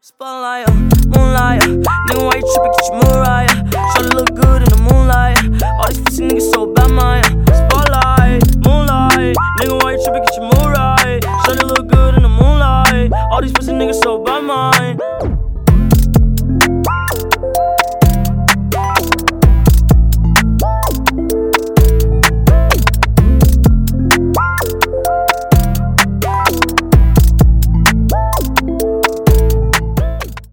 Spotlight, moonlight, nigga, why you trippin', get your mood right? Shawty look good in the moonlight. All these pussy niggas so bad, man.